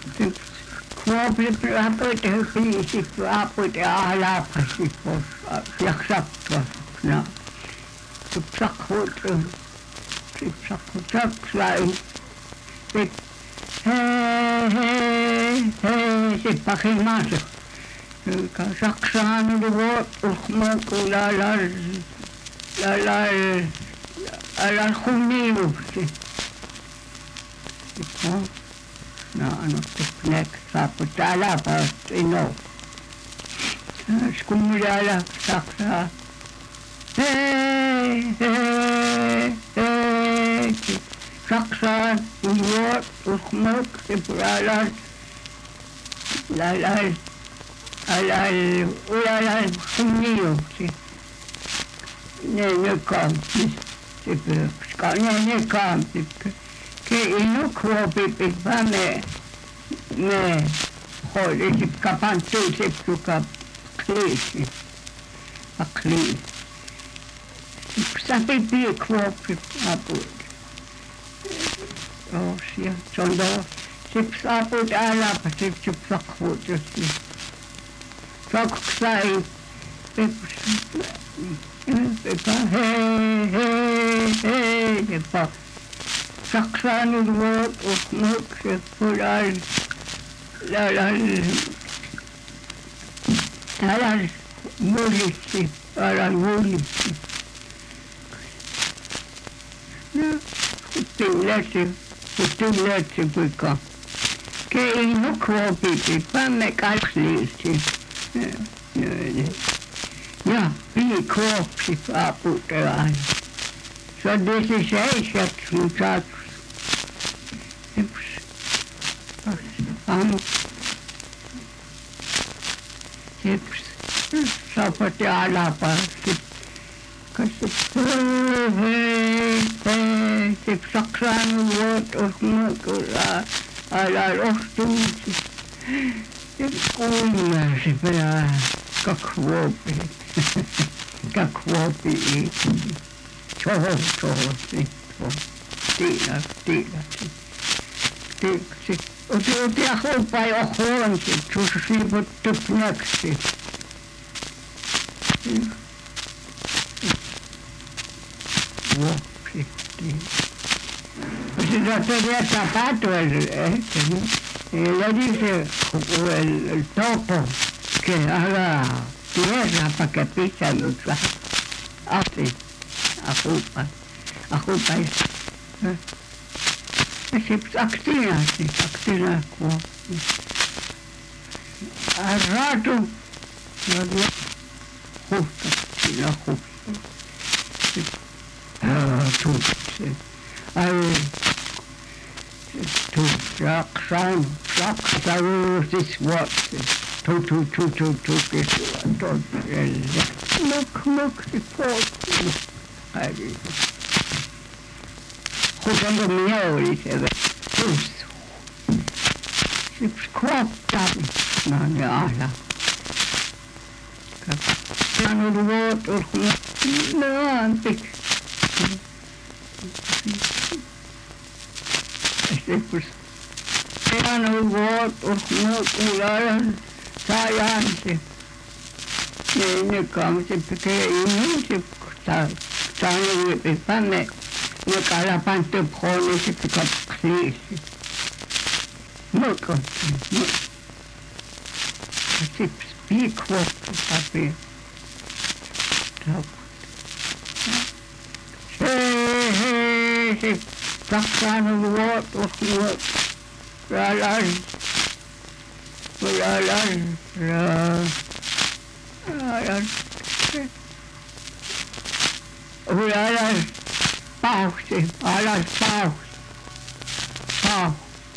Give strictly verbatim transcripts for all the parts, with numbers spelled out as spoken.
Kuopit rapuita hyppisit rapuita alapasit pois jaksattua na sipsakhut sipsakhut saksain sit hei hei hei sippakin masu ka saksaan luot uhmakulala la la la khuniusi Ito, na ano, tiknek, tapos alapas, ino. Skumulala, saksa. Hei, hei, hei. Saksa, uwot, ukmuk, sipuralan. Lalal, alal, ulalal, khuniyo. Ne, ne kampi, sipurska, ne, ne kampi. Che io cuopi per fame me holi si kapantu si suka klisi a kli sapi pi cuopi apud osia sondo si apud ala pa si si sakhut si saksai pepa hei hei hei pepa Saksaan luot uhmuk sepulal lalal lalal mulisi lalal mulisi no kutilasi kutilasi kuika ke inu kuopiti pamme kalslisi ja pii kuopsi aputelaan så det är säkert som sagt amo tips sapati alapa tip kasi hei hei tip saksan luot usmukula ala rostuusi tip kuumasi pää kakvuopi kakvuopi Toho, toho, niin, toho. Tiina, tiina, tiina. Oti, oti ja huupa jo huonsi, tuossa siivut tupnaksi. Vuoksi, tiina. Sitä todella päätöllä, että lädi se el topo, que haga tierra para que pisan los así. Ajupa, ajupa es, es actina, sí, actina, como, al rato, no dio, justo, sí, no justo, sí, ah, tú, sí, ay, tú, raksan, raksan, this what, tú, tú, tú, tú, tú, que tú, el, look, look, report, Ai, Jugando mieli se ve. Just. Se skrattar. No ne ala. Kan du vart och no antik. Este pues. Kan du vart och no kularan. Sajanse. Ne ne kam se peke inu se ta Saanut vipi panne, joka ala pantu puoli sitten kapsiisi. Mukot, mukot. Sips piikvuottu papi. Hei, hei, se saksaanut vuotus, vuotus. Ralan, ralan, ralan, ralan. Alas pausi, alas pausi, pausi.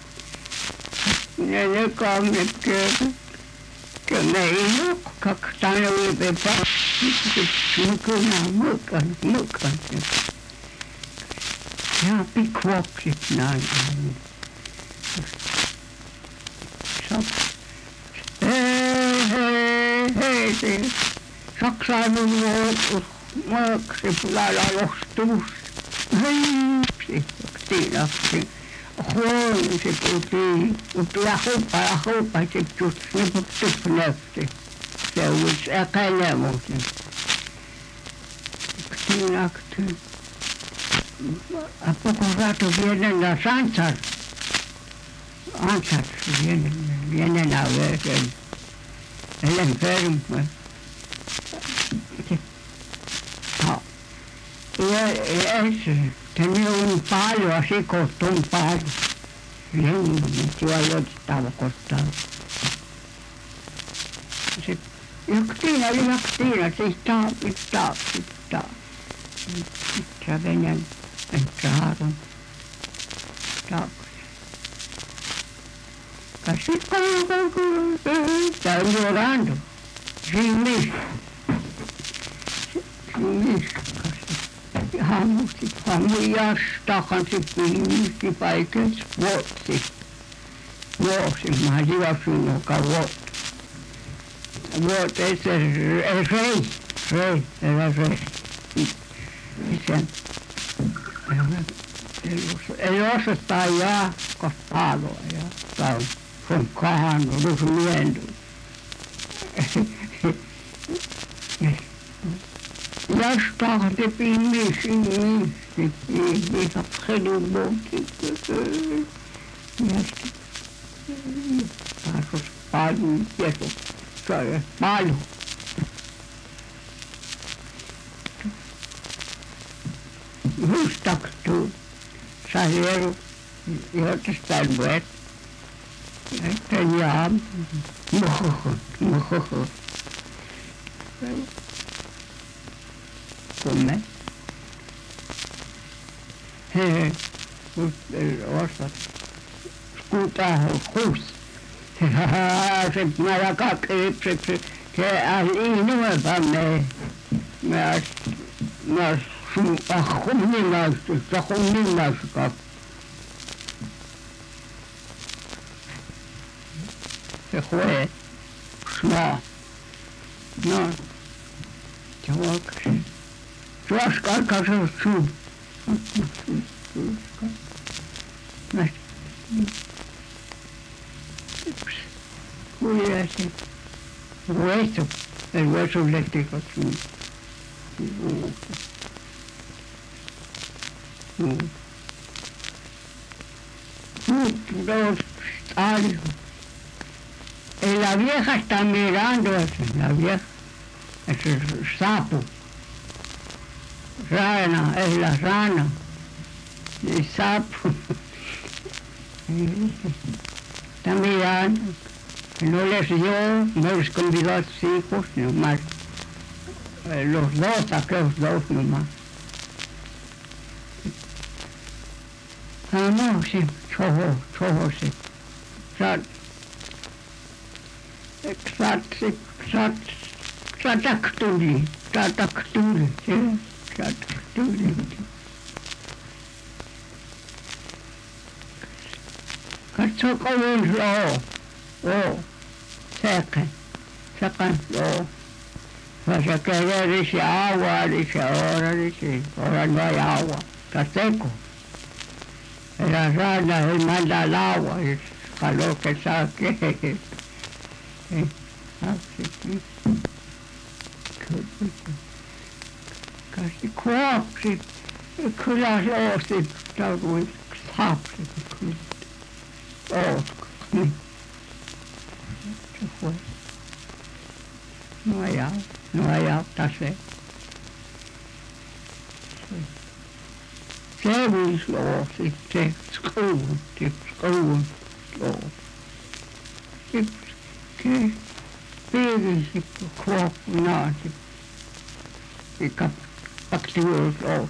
Ne ne kammet kyllä, kyllä me ei ole kaksi tannuipe pausi. Mukana, mukana, mukana. Ja pikkuoksit näin. Hei, hei, hei, se saksaanut vuotus. Maksi lailla johtuus. Hei, aktiinasti. huono se puhuttiin, mutta ja huppa ja huppa se just niin kuin tupnöpti. Se on se kälemuuten. Siinä aktiin. A poco rato vienen las anchas. Anchas vienen, vienen a ver el, el enfermo. No. Y él tenía un palo así, cortó un palo. Bien, metió ahí donde estaba cortado. Se, yksinä, yksinä, se está, está, está. Se venían. Entraron, casi estaban llorando, sin mí, sin mí, casi. Hammusti, hammu jastahan se piimisi paikes vuosi, vuosi, mä juoksin joka vuosi. Vuosi, se rei, rei, era rei. Sen. Ei osata ja kohtaloa ja tää on kahannut rusmiendu. Jastahan te piimisi niin, niin kapselun muutti. Jasta. Taas paljon tieto. Se on paljon. Mustaktuu. Salieru, jotain vuotta. Että jaa, mohoho, mohoho. Komme. Hei, ostat. Skutaa hus. Se mä jakaa kypset. Se äli nuopamme. Mä, mä sun ahumnilaista, ahumnilaista. Se hue, snaa. No, se huokas. Suoskaan kasvot sun. Cuídate. Hueso, el hueso eléctrico sun. Dos algo. La vieja está mirando eso, la vieja. Es el sapo. Rana, es la rana. El sapo. Está mirando. No les dio, no les convidó a sus hijos, nomás. Los dos, aquellos dos nomás. Ah, no, sí, chojo, chojo, sí. Sat, sat, sat, sataktuli, sataktuli, sí, sataktuli. Katso kovin loo, oo, sekä, sekä loo. Vas a querer ese agua, dice ahora, dice, ahora no hay agua, está seco. La rana, él manda el agua, es calor que saque. Eh, así, casi kuopsi, kyllä se osti, tautui saapsi, kyllä. Ootko, niin. Se fue. No hay agua, no hay agua, está seco. Sävisloo sitten, skruun, skruun loo. Sitten piirisi kuoppinaan, sitten aktivoisloo.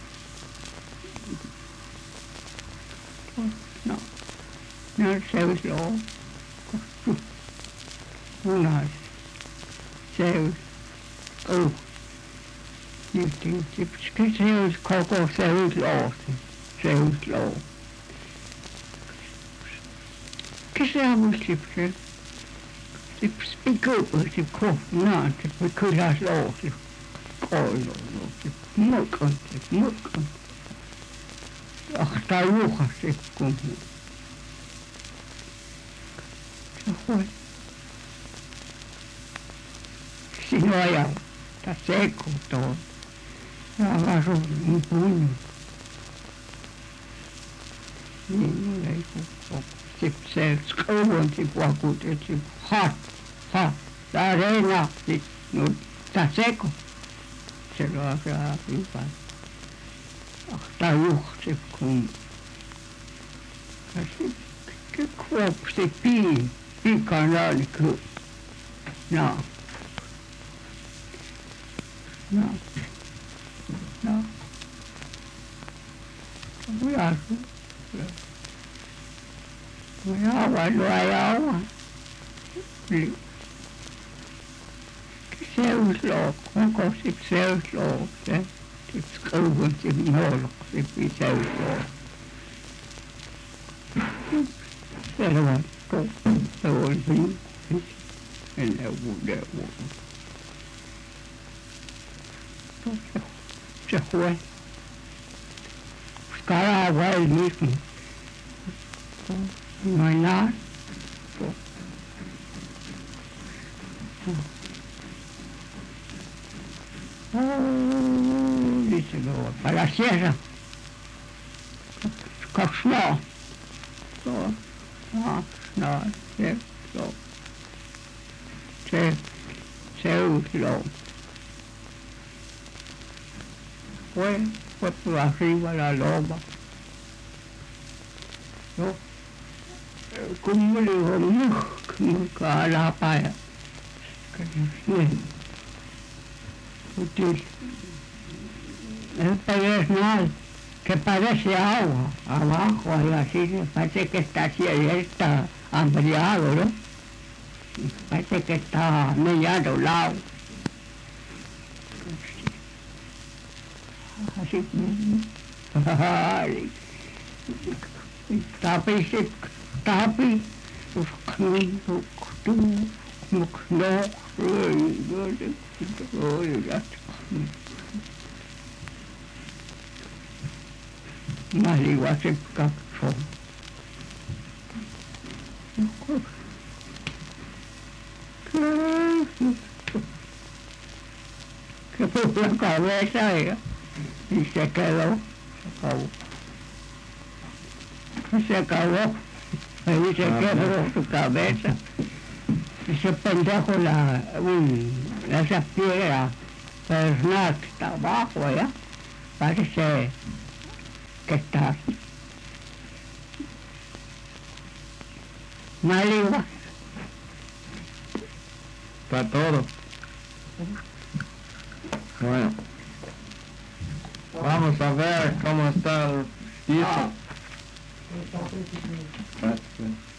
No, ne on sävisloo, punaiset, sävis, oh. Se olisi koko seusloo, seusloo. Kesä musti se, se spikuupi se kohnaan, se kyllä sloo, se koiluu, se mukaan, se mukaan. Ahtaa juha se kun pues. Si no hay agua, está seco todo. Agarro un puño. Niin ei kukaan. Sitten se skouvansi vakuutettiin, ha, ha, tää reinaa, sit, no, tää seko. Se laasaa hyvän. Ah, tää juhsi, kun ja sitten kuopsi piin, pikan alku. No. No. No. Minä minä avaan ja avaan. Niin. Seusloo, onko sitten seusloo se? Sitten kauan sitten nolksi seusloo. Selvä, se oli niin ennen vuoden vuoden. Se, se fue. Buscaba agua él mismo. No hay nada. Oh, dice luego, para la sierra. Kaksi no. Tuo. No, se, no. Se, Seuslo. Fue, fue por arriba la loma. No. Como le digo, no, como que la paya. Que no sé. Porque el pedernal que parece agua abajo, ahí así, parece que está así, está hambriado, ¿no? Parece que está mellado lado. Así, ay, tapi, tapi, no, más igual se casó. Que puso la cabeza ella y se quedó, se acabó. Se acabó, ahí se quebró su cabeza. Ese pendejo, la, un, esa piedra pedernal que está abajo allá, parece que está así. Mal igual. Está todo. Bueno, vamos a ver cómo está el piso. Ah.